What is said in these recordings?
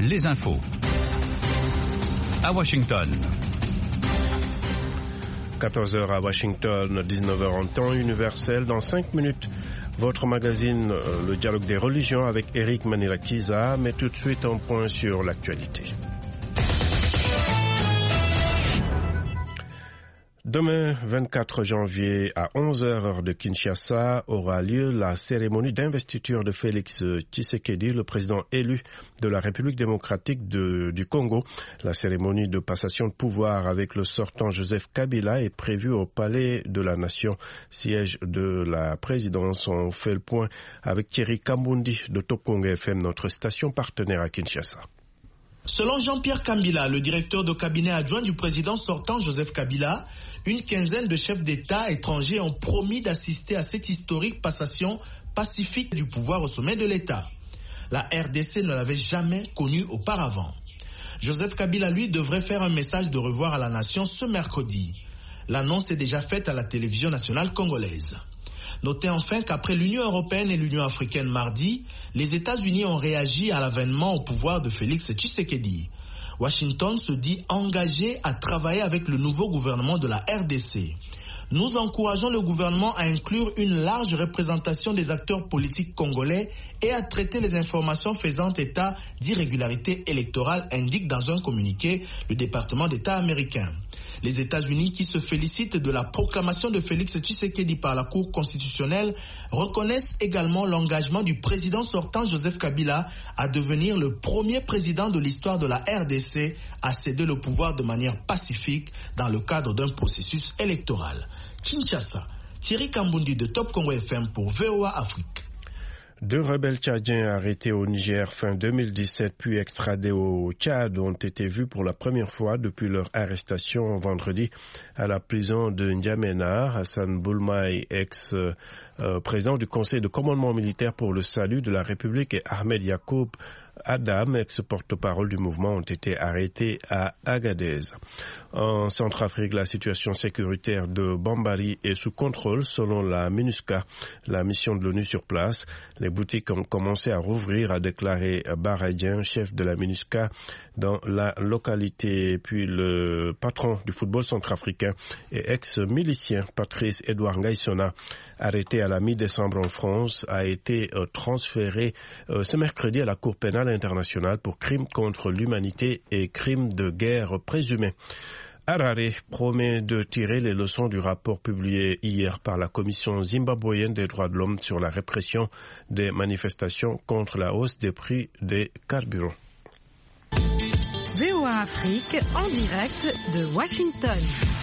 les infos. À Washington. 14h à Washington, 19h en temps universel. Dans 5 minutes, votre magazine Le Dialogue des religions avec Eric Manirakiza. Mais tout de suite, un point sur l'actualité. Demain, 24 janvier, à 11h, heure de Kinshasa, aura lieu la cérémonie d'investiture de Félix Tshisekedi, le président élu de la République démocratique du Congo. La cérémonie de passation de pouvoir avec le sortant Joseph Kabila est prévue au Palais de la Nation, siège de la présidence. On fait le point avec Thierry Kambundi de Top Congo FM, notre station partenaire à Kinshasa. Selon Jean-Pierre Kambila, le directeur de cabinet adjoint du président sortant Joseph Kabila, une quinzaine de chefs d'État étrangers ont promis d'assister à cette historique passation pacifique du pouvoir au sommet de l'État. La RDC ne l'avait jamais connu auparavant. Joseph Kabila, lui, devrait faire un message de revoir à la nation ce mercredi. L'annonce est déjà faite à la télévision nationale congolaise. Notez enfin qu'après l'Union européenne et l'Union africaine mardi, les États-Unis ont réagi à l'avènement au pouvoir de Félix Tshisekedi. Washington se dit engagé à travailler avec le nouveau gouvernement de la RDC. Nous encourageons le gouvernement à inclure une large représentation des acteurs politiques congolais et à traiter les informations faisant état d'irrégularités électorales, indique dans un communiqué le département d'État américain. Les États-Unis, qui se félicitent de la proclamation de Félix Tshisekedi par la Cour constitutionnelle, reconnaissent également l'engagement du président sortant Joseph Kabila à devenir le premier président de l'histoire de la RDC à céder le pouvoir de manière pacifique dans le cadre d'un processus électoral. Kinshasa, Thierry Kambundi de Top Congo FM pour VOA Afrique. 2 rebelles tchadiens arrêtés au Niger fin 2017 puis extradés au Tchad ont été vus pour la première fois depuis leur arrestation vendredi à la prison de N'Djamena. Hassan Boulmaï, ex-président du Conseil de commandement militaire pour le salut de la République, et Ahmed Yacoub Adam, ex-porte-parole du mouvement, ont été arrêtés à Agadez. En Centrafrique, la situation sécuritaire de Bambari est sous contrôle selon la MINUSCA, la mission de l'ONU sur place. Les boutiques ont commencé à rouvrir, a déclaré Baradien, chef de la MINUSCA dans la localité. Puis le patron du football centrafricain et ex-milicien Patrice Edouard Ngaïsona, arrêté à la mi-décembre en France, a été transféré ce mercredi à la Cour pénale internationale pour crimes contre l'humanité et crimes de guerre présumés. Harare promet de tirer les leçons du rapport publié hier par la Commission zimbabwéenne des droits de l'homme sur la répression des manifestations contre la hausse des prix des carburants. VOA Afrique en direct de Washington.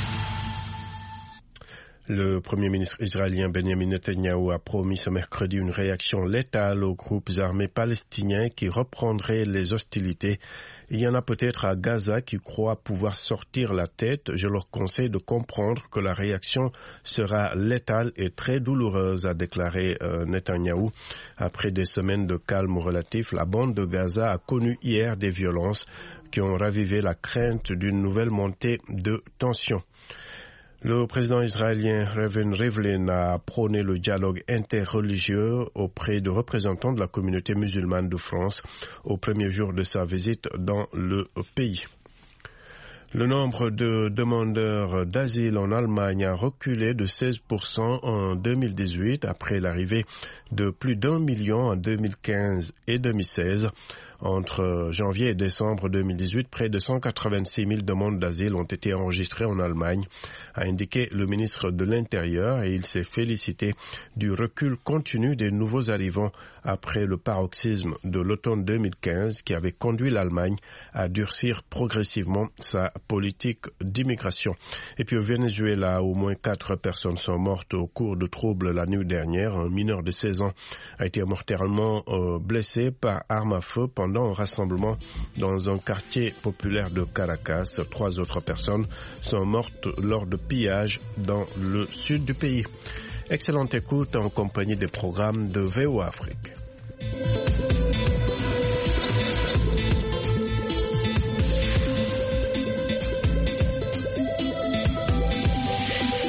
Le Premier ministre israélien Benjamin Netanyahou a promis ce mercredi une réaction létale aux groupes armés palestiniens qui reprendraient les hostilités. Il y en a peut-être à Gaza qui croient pouvoir sortir la tête. Je leur conseille de comprendre que la réaction sera létale et très douloureuse, a déclaré Netanyahou. Après des semaines de calme relatif, la bande de Gaza a connu hier des violences qui ont ravivé la crainte d'une nouvelle montée de tension. Le président israélien Reuven Rivlin a prôné le dialogue interreligieux auprès de représentants de la communauté musulmane de France au premier jour de sa visite dans le pays. Le nombre de demandeurs d'asile en Allemagne a reculé de 16% en 2018 après l'arrivée de plus d'1 million en 2015 et 2016. Entre janvier et décembre 2018, près de 186 000 demandes d'asile ont été enregistrées en Allemagne, a indiqué le ministre de l'Intérieur, et il s'est félicité du recul continu des nouveaux arrivants après le paroxysme de l'automne 2015 qui avait conduit l'Allemagne à durcir progressivement sa politique d'immigration. Et puis au Venezuela, au moins 4 personnes sont mortes au cours de troubles la nuit dernière. Un mineur de 16 ans a été mortellement blessé par arme à feu pendant un rassemblement dans un quartier populaire de Caracas. 3 autres personnes sont mortes lors de pillages dans le sud du pays. Excellente écoute en compagnie des programmes de VOA Afrique.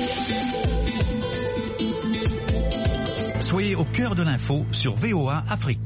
Soyez au cœur de l'info sur VOA Afrique.